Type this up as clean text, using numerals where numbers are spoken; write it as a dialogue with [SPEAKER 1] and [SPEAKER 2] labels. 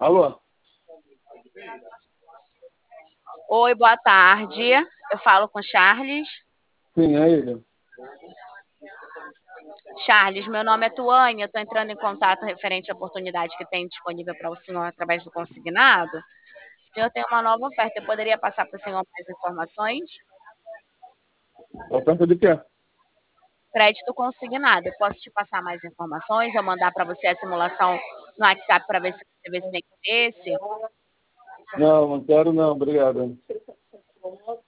[SPEAKER 1] Alô?
[SPEAKER 2] Oi, boa tarde. Eu falo com Charles.
[SPEAKER 1] Sim, é ele.
[SPEAKER 2] Charles, meu nome é Tuane, eu estou entrando em contato referente à oportunidade que tem disponível para o senhor através do consignado. O senhor tem uma nova oferta, eu poderia passar para o senhor mais informações?
[SPEAKER 1] Oferta de quê?
[SPEAKER 2] Crédito consignado, eu posso te passar mais informações, eu mandar para você a simulação no WhatsApp para ver se você vê se tem interesse.
[SPEAKER 1] Não, não quero não, obrigado.